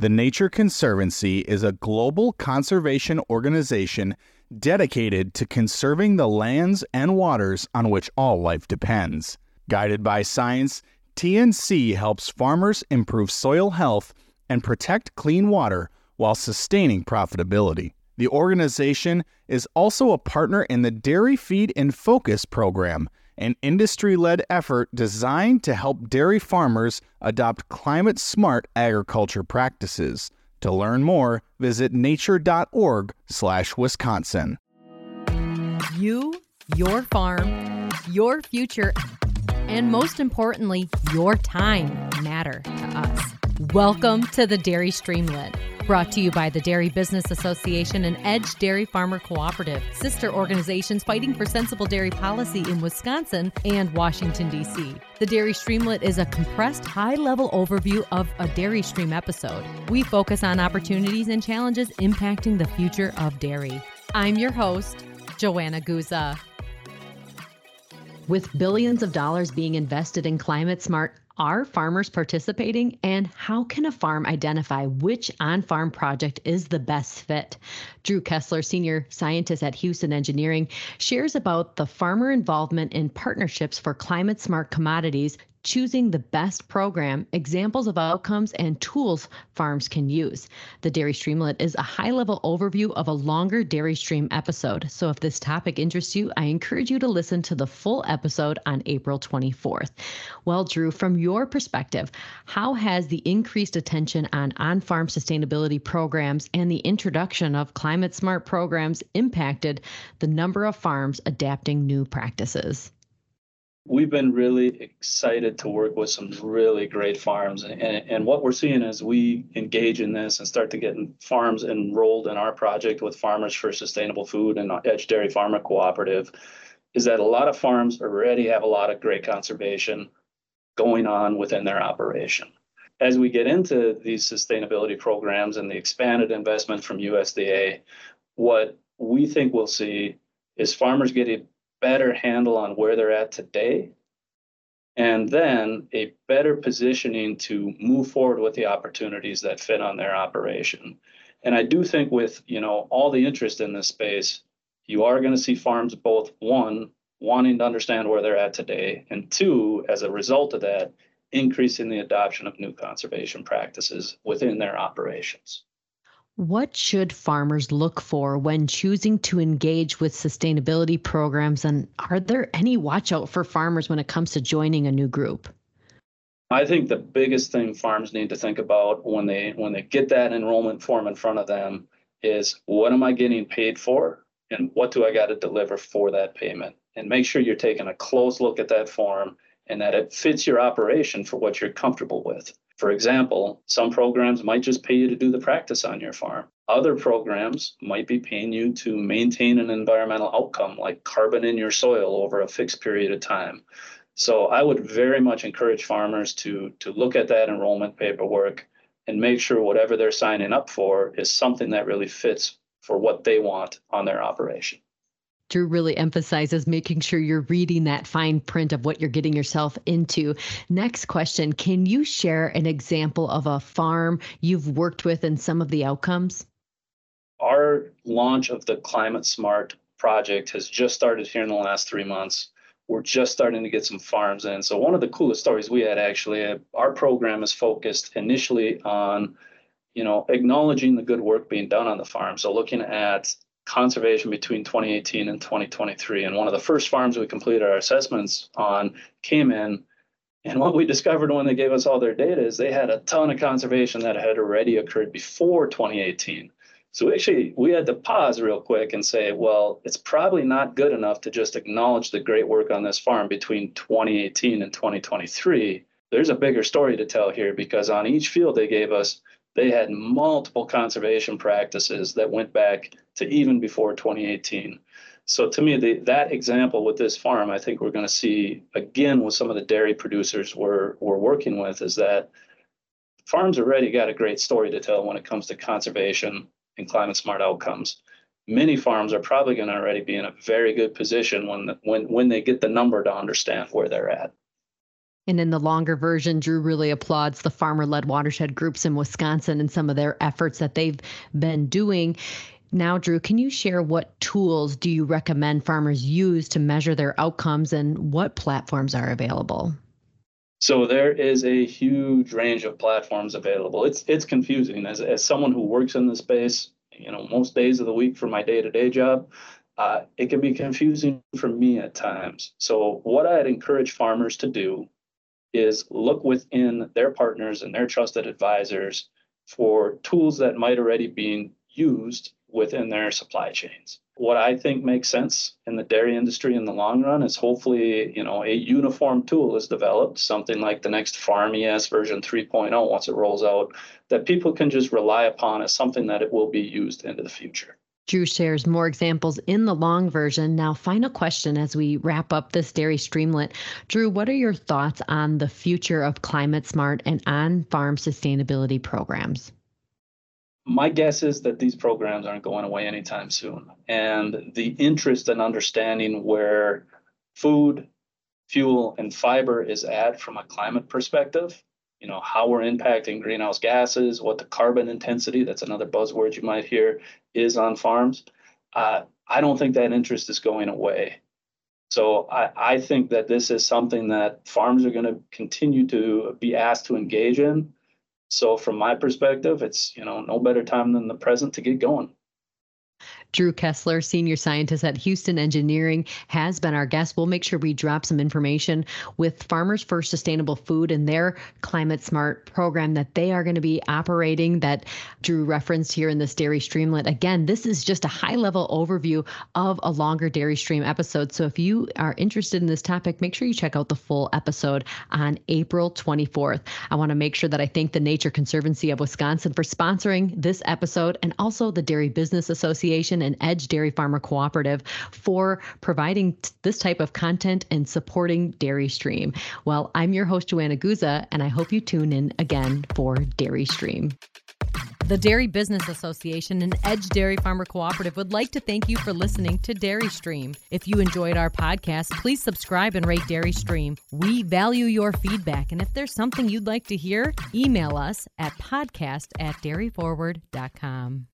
The Nature Conservancy is a global conservation organization dedicated to conserving the lands and waters on which all life depends. Guided by science, TNC helps farmers improve soil health and protect clean water while sustaining profitability. The organization is also a partner in the Dairy Feed in Focus program, an industry-led effort designed to help dairy farmers adopt climate-smart agriculture practices. To learn more, visit nature.org/Wisconsin. You, your farm, your future, and most importantly, your time matter to us. Welcome to the Dairy Streamlet, brought to you by the Dairy Business Association and Edge Dairy Farmer Cooperative, sister organizations fighting for sensible dairy policy in Wisconsin and Washington, D.C. The Dairy Streamlet is a compressed, high-level overview of a Dairy Stream episode. We focus on opportunities and challenges impacting the future of dairy. I'm your host, Joanna Guza. With billions of dollars being invested in climate smart, are farmers participating, and how can a farm identify which on-farm project is the best fit? Drew Kessler, senior scientist at Houston Engineering, shares about the farmer involvement in partnerships for climate smart commodities, choosing the best program, examples of outcomes, and tools farms can use. The Dairy Streamlet is a high-level overview of a longer Dairy Stream episode. So if this topic interests you, I encourage you to listen to the full episode on April 24th. Well, Drew, from your perspective, how has the increased attention on-farm sustainability programs and the introduction of climate-smart programs impacted the number of farms adapting new practices? We've been really excited to work with some really great farms. And what we're seeing as we engage in this and start to get farms enrolled in our project with Farmers for Sustainable Food and Edge Dairy Farmer Cooperative is that a lot of farms already have a lot of great conservation going on within their operation. As we get into these sustainability programs and the expanded investment from USDA, what we think we'll see is farmers get a better handle on where they're at today, and then a better positioning to move forward with the opportunities that fit on their operation. And I do think with, all the interest in this space, you are going to see farms both, one, wanting to understand where they're at today, and two, as a result of that, increasing the adoption of new conservation practices within their operations. What should farmers look for when choosing to engage with sustainability programs, and are there any watch out for farmers when it comes to joining a new group? I think the biggest thing farms need to think about when they get that enrollment form in front of them is, what am I getting paid for, and what do I got to deliver for that payment? And make sure you're taking a close look at that form and that it fits your operation for what you're comfortable with. For example, some programs might just pay you to do the practice on your farm. Other programs might be paying you to maintain an environmental outcome like carbon in your soil over a fixed period of time. So I would very much encourage farmers to look at that enrollment paperwork and make sure whatever they're signing up for is something that really fits for what they want on their operation. Drew really emphasizes making sure you're reading that fine print of what you're getting yourself into. Next question, can you share an example of a farm you've worked with and some of the outcomes? Our launch of the Climate Smart project has just started here in the last 3 months. We're just starting to get some farms in. So one of the coolest stories we had, actually, our program is focused initially on, acknowledging the good work being done on the farm. So looking at conservation between 2018 and 2023. And one of the first farms we completed our assessments on came in. And what we discovered when they gave us all their data is they had a ton of conservation that had already occurred before 2018. So actually, we had to pause real quick and say, well, it's probably not good enough to just acknowledge the great work on this farm between 2018 and 2023. There's a bigger story to tell here, because on each field they gave us, they had multiple conservation practices that went back to even before 2018. So to me, that example with this farm, I think we're going to see again with some of the dairy producers we're working with, is that farms already got a great story to tell when it comes to conservation and climate smart outcomes. Many farms are probably going to already be in a very good position when they get the number to understand where they're at. And in the longer version, Drew really applauds the farmer-led watershed groups in Wisconsin and some of their efforts that they've been doing. Now, Drew, can you share what tools do you recommend farmers use to measure their outcomes and what platforms are available? So there is a huge range of platforms available. It's confusing as someone who works in the space, most days of the week for my day-to-day job. It can be confusing for me at times. So what I'd encourage farmers to do is look within their partners and their trusted advisors for tools that might already be used within their supply chains. What I think makes sense in the dairy industry in the long run is hopefully, a uniform tool is developed, something like the next Farm ES version 3.0 once it rolls out, that people can just rely upon as something that it will be used into the future. Drew shares more examples in the long version. Now, final question as we wrap up this Dairy Streamlet. Drew, what are your thoughts on the future of climate smart and on-farm sustainability programs? My guess is that these programs aren't going away anytime soon. And the interest in understanding where food, fuel, and fiber is at from a climate perspective, how we're impacting greenhouse gases, what the carbon intensity, that's another buzzword you might hear, is on farms. I don't think that interest is going away. So I think that this is something that farms are going to continue to be asked to engage in. So from my perspective, it's, no better time than the present to get going. Drew Kessler, Senior Scientist at Houston Engineering, has been our guest. We'll make sure we drop some information with Farmers for Sustainable Food and their Climate Smart program that they are going to be operating that Drew referenced here in this Dairy Streamlet. Again, this is just a high-level overview of a longer Dairy Stream episode. So if you are interested in this topic, make sure you check out the full episode on April 24th. I want to make sure that I thank the Nature Conservancy of Wisconsin for sponsoring this episode and also the Dairy Business Association and Edge Dairy Farmer Cooperative for providing this type of content and supporting Dairy Stream. Well, I'm your host, Joanna Guza, and I hope you tune in again for Dairy Stream. The Dairy Business Association and Edge Dairy Farmer Cooperative would like to thank you for listening to Dairy Stream. If you enjoyed our podcast, please subscribe and rate Dairy Stream. We value your feedback, and if there's something you'd like to hear, email us at podcast@dairyforward.com.